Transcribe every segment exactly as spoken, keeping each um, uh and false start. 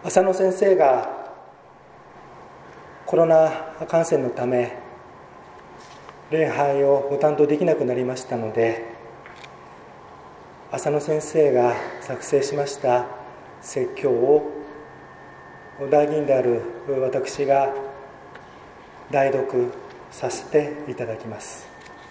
浅野先生がコロナ感染のため礼拝をご担当できなくなりましたので、浅野先生が作成しました説教を代議員である私が代読させていただきます。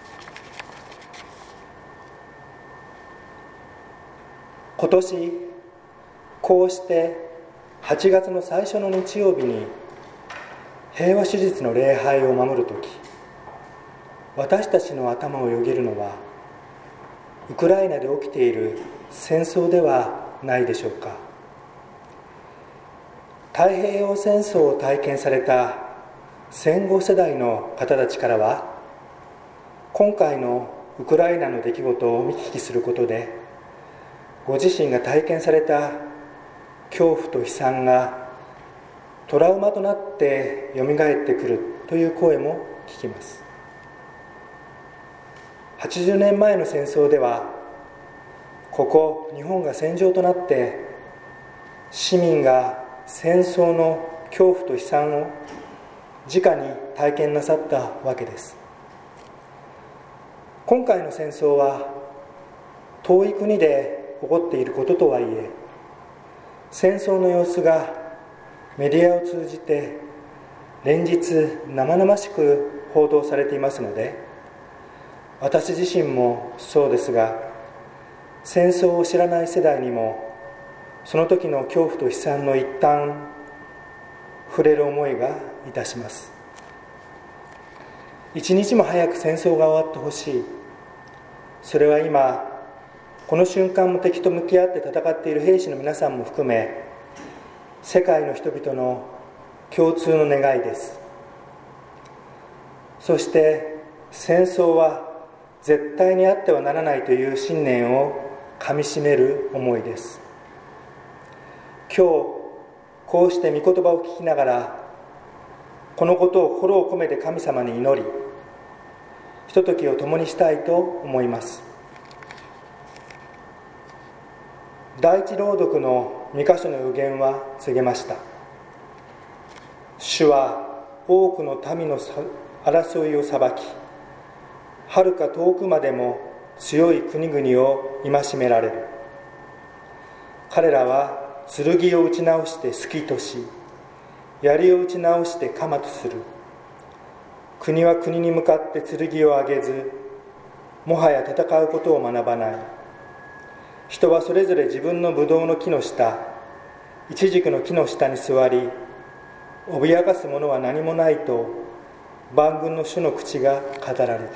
今年こうしてはちがつの最初の日曜日に平和手術の礼拝を守るとき、私たちの頭をよぎるのはウクライナで起きている戦争ではないでしょうか。太平洋戦争を体験された戦後世代の方たちからは、今回のウクライナの出来事を見聞きすることで、ご自身が体験された恐怖と悲惨がトラウマとなってよみがえってくるという声も聞きます。はちじゅうねんまえの戦争では、ここ日本が戦場となって市民が戦争の恐怖と悲惨を直に体験なさったわけです。今回の戦争は遠い国で起こっていることとはいえ、戦争の様子がメディアを通じて連日生々しく報道されていますので、私自身もそうですが、戦争を知らない世代にもその時の恐怖と悲惨の一端触れる思いがいたします。一日も早く戦争が終わってほしい。それは今この瞬間も敵と向き合って戦っている兵士の皆さんも含め、世界の人々の共通の願いです。そして戦争は絶対にあってはならないという信念をかみしめる思いです。今日こうして御言葉を聞きながら、このことを心を込めて神様に祈り、ひとときを共にしたいと思います。第一朗読のに箇所の予言は告げました。主は多くの民の争いを裁き、はるか遠くまでも強い国々を戒められる。彼らは剣を打ち直して隙とし、槍を打ち直して鎌とする。国は国に向かって剣を上げず、もはや戦うことを学ばない。人はそれぞれ自分のブドウの木の下、イチジクの木の下に座り、脅かすものは何もないと万軍の主の口が語られた。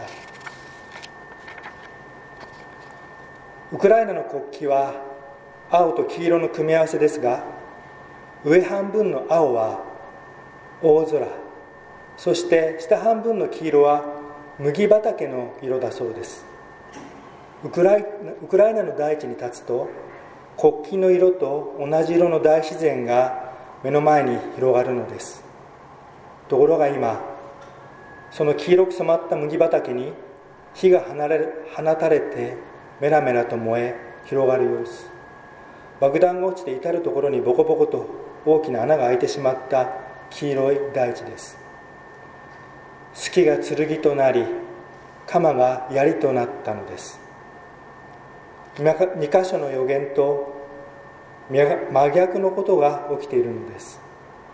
ウクライナの国旗は青と黄色の組み合わせですが、上半分の青は大空、そして下半分の黄色は麦畑の色だそうです。ウクライナ、ウクライナの大地に立つと、国旗の色と同じ色の大自然が目の前に広がるのです。ところが今、その黄色く染まった麦畑に火が放れ放たれてメラメラと燃え広がる様子。爆弾が落ちて至るところにボコボコと大きな穴が開いてしまった黄色い大地です。隙が剣となり、鎌が槍となったのです。に箇所の予言と真逆のことが起きているのです。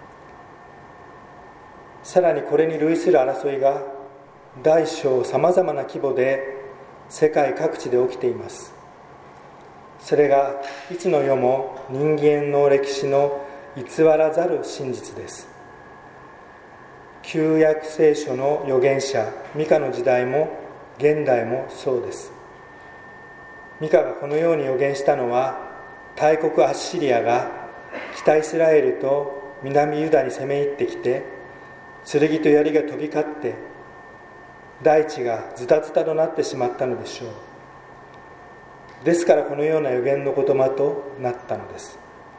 さらにこれに類する争いが大小さまざまな規模で世界各地で起きています。それがいつの世も人間の歴史の偽らざる真実です。旧約聖書の預言者ミカの時代も現代もそうです。ミカがこのように預言したのは、大国アッシリアが北イスラエルと南ユダに攻め入ってきて、剣と槍が飛び交って大地がズタズタとなってしまったのでしょう。ですからこのような預言の言葉となったのです。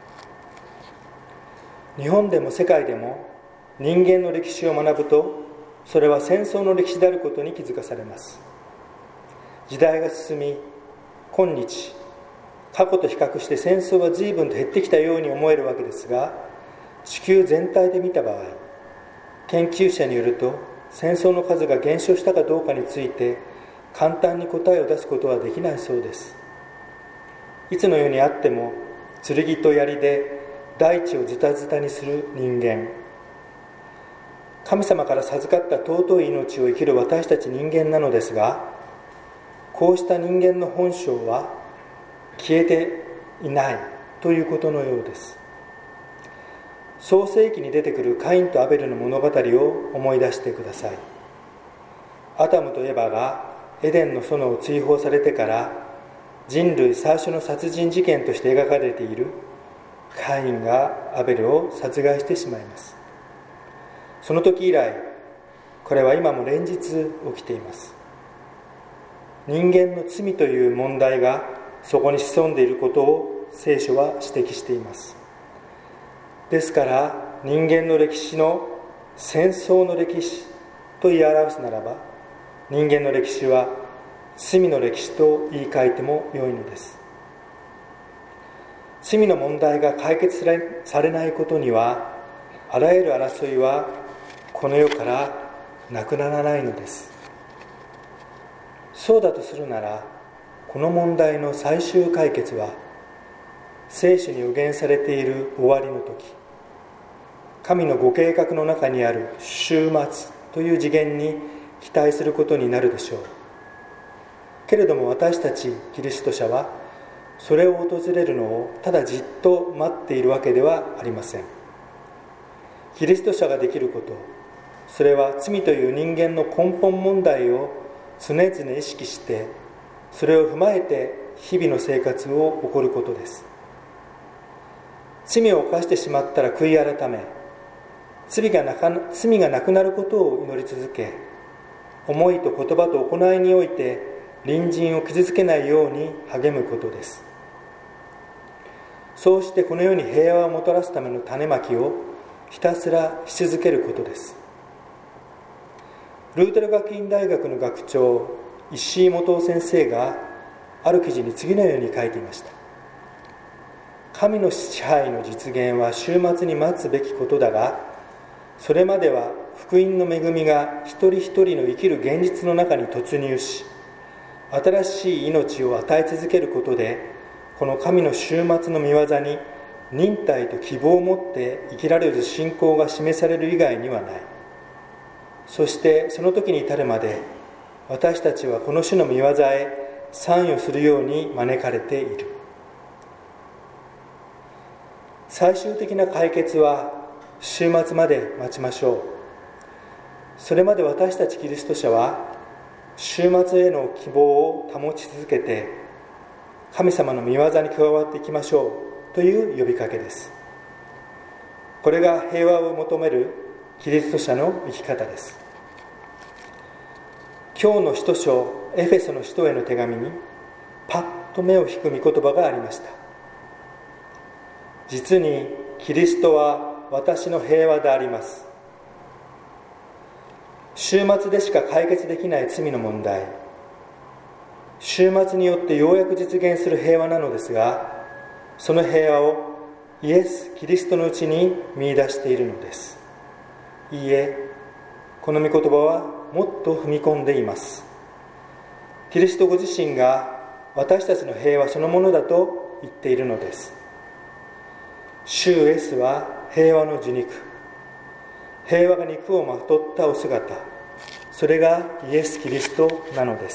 日本でも世界でも人間の歴史を学ぶと、それは戦争の歴史であることに気づかされます。時代が進み、今日過去と比較して戦争は随分と減ってきたように思えるわけですが、 地球全体で見た場合、研究者によると戦争の数が減少したかどうかについて簡単に答えを出すことはできないそうです。いつの世にあっても剣と槍で大地をズタズタにする人間、神様から授かった尊い命を生きる私たち人間なのですが、こうした人間の本性は消えていないということのようです。創世記に出てくるカインとアベルの物語を思い出してください。アダムとエバがエデンの園を追放されてから人類最初の殺人事件として描かれているカインがアベルを殺害してしまいます。その時以来、これは今も連日起きています。人間の罪という問題がそこに潜んでいることを聖書は指摘しています。ですから人間の歴史の戦争の歴史と言い表すならば、人間の歴史は罪の歴史と言い換えても良いのです。罪の問題が解決されないことには、あらゆる争いはこの世からなくならないのです。そうだとするなら、この問題の最終解決は聖書に予言されている終わりの時、神のご計画の中にある終末という次元に期待することになるでしょう。けれども私たちキリスト者はそれを訪れるのをただじっと待っているわけではありません。キリスト者ができること、それは罪という人間の根本問題を常々意識して、それを踏まえて日々の生活を送ることです。罪を犯してしまったら悔い改め、罪がなか、罪がなくなることを祈り続け、思いと言葉と行いにおいて隣人を傷つけないように励むことです。そうしてこの世に平和をもたらすための種まきをひたすらし続けることです。ルーテル学院大学の学長石井元夫先生がある記事に次のように書いていました。神の支配の実現は終末に待つべきことだが、それまでは福音の恵みが一人一人の生きる現実の中に突入し、新しい命を与え続けることで、この神の終末の御業に忍耐と希望を持って生きられる信仰が示される以外にはない。そしてその時に至るまで、私たちはこの主の御業へ参与するように招かれている。最終的な解決は終末まで待ちましょう。それまで私たちキリスト者は終末への希望を保ち続けて、神様の御業に加わっていきましょうという呼びかけです。これが平和を求めるキリスト者の生き方です。今日の使徒書エフェソの使徒への手紙にパッと目を引く御言葉がありました。実にキリストは私の平和であります。終末でしか解決できない罪の問題、終末によってようやく実現する平和なのですが、その平和をイエス・キリストのうちに見出しているのです。いいえ、この御言葉はもっと踏み込んでいます。キリストご自身が私たちの平和そのものだと言っているのです。主イエスは平和の受肉、平和が肉をまとったお姿、それがイエス・キリストなのです。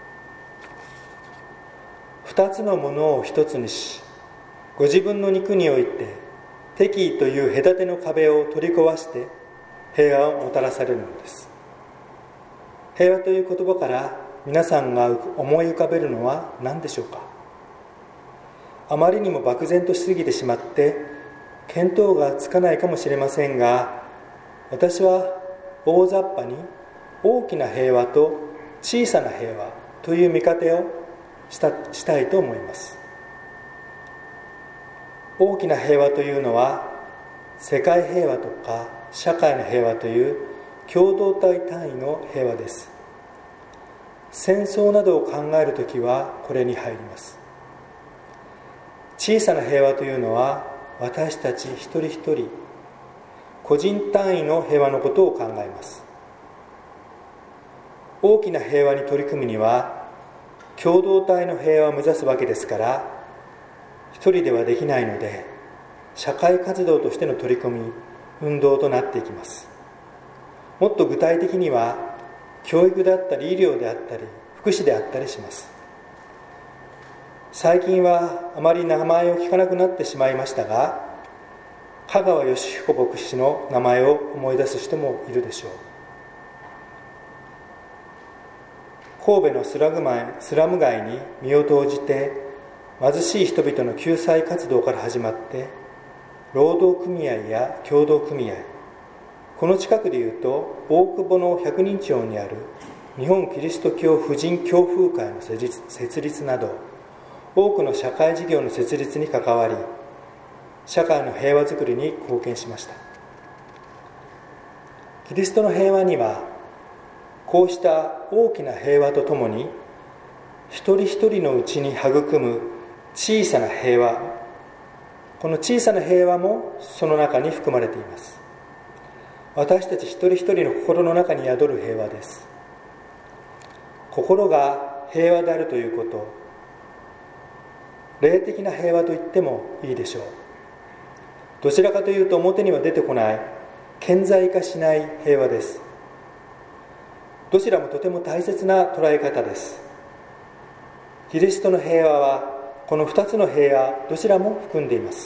二つのものを一つにし、ご自分の肉において敵意という隔ての壁を取り壊して平和をもたらされるのです。平和という言葉から皆さんが思い浮かべるのは何でしょうか。あまりにも漠然としすぎてしまって見当がつかないかもしれませんが、私は大雑把に大きな平和と小さな平和という見方をした、したいと思います。大きな平和というのは世界平和とか社会の平和という共同体単位の平和です。戦争などを考えるときはこれに入ります。小さな平和というのは私たち一人一人個人単位の平和のことを考えます。大きな平和に取り組むには共同体の平和を目指すわけですから、一人ではできないので社会活動としての取り組み、運動となっていきます。もっと具体的には教育であったり医療であったり福祉であったりします。最近はあまり名前を聞かなくなってしまいましたが、香川義彦牧師の名前を思い出す人もいるでしょう。神戸のスラム街、スラム街に身を投じて貧しい人々の救済活動から始まって、労働組合や協同組合、この近くでいうと大久保の百人町にある日本キリスト教婦人教風会の設立、設立など多くの社会事業の設立に関わり、社会の平和づくりに貢献しました。キリストの平和にはこうした大きな平和とともに、一人一人のうちに育む小さな平和、この小さな平和もその中に含まれています。私たち一人一人の心の中に宿る平和です。心が平和であるということ、霊的な平和と言ってもいいでしょう。どちらかというと表には出てこない、顕在化しない平和です。どちらもとても大切な捉え方です。キリストの平和はこの二つの平和どちらも含んでいます。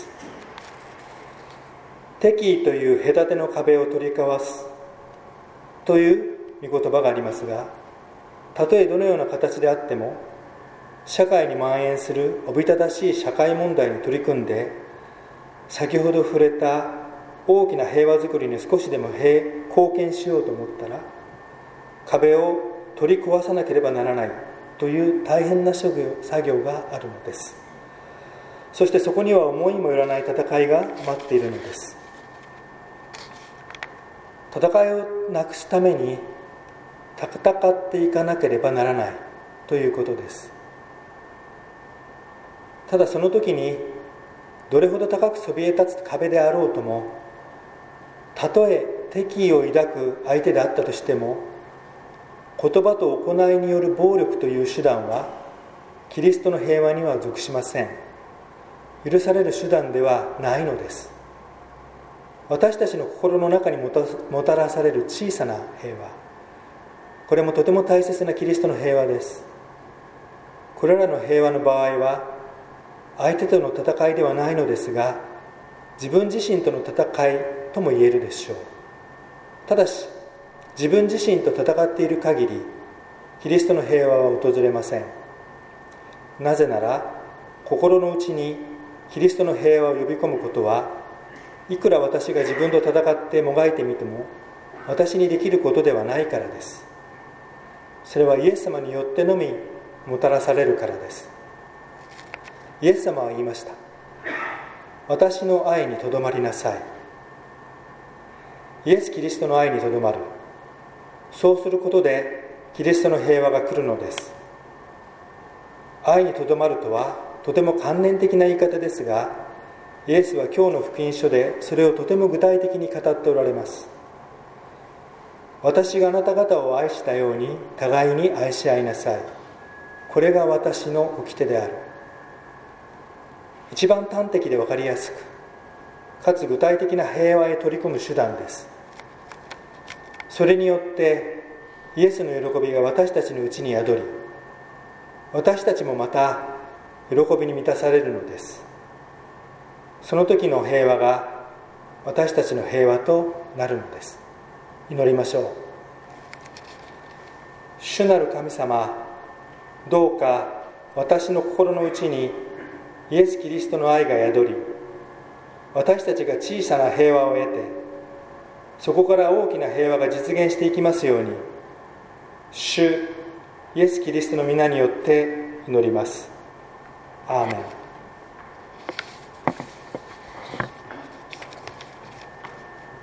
敵意という隔ての壁を取り交わすという御言葉がありますが、たとえどのような形であっても、社会に蔓延するおびただしい社会問題に取り組んで、先ほど触れた大きな平和づくりに少しでも貢献しようと思ったら、壁を取り壊さなければならないという大変な作業、作業があるのです。そしてそこには思いもよらない戦いが待っているのです。戦いをなくすために戦っていかなければならないということです。ただその時にどれほど高くそびえ立つ壁であろうとも、たとえ敵意を抱く相手であったとしても、言葉と行いによる暴力という手段はキリストの平和には属しません。許される手段ではないのです。私たちの心の中にもた、もたらされる小さな平和、これもとても大切なキリストの平和です。これらの平和の場合は相手との戦いではないのですが、自分自身との戦いとも言えるでしょう。ただし自分自身と戦っている限りキリストの平和は訪れません。なぜなら心の内にキリストの平和を呼び込むことはいくら私が自分と戦ってもがいてみても私にできることではないからです。それはイエス様によってのみもたらされるからです。イエス様は言いました。私の愛にとどまりなさい。イエス・キリストの愛にとどまる。そうすることでキリストの平和が来るのです。愛にとどまるとはとても観念的な言い方ですが、イエスは今日の福音書でそれをとても具体的に語っておられます。私があなた方を愛したように互いに愛し合いなさい。これが私の掟である。一番端的で分かりやすくかつ具体的な平和へ取り組む手段です。それによってイエスの喜びが私たちのうちに宿り、私たちもまた喜びに満たされるのです。その時の平和が私たちの平和となるのです。祈りましょう。主なる神様、どうか私の心の内にイエス・キリストの愛が宿り、私たちが小さな平和を得て、そこから大きな平和が実現していきますように、主イエス・キリストの皆によって祈ります。アーメン。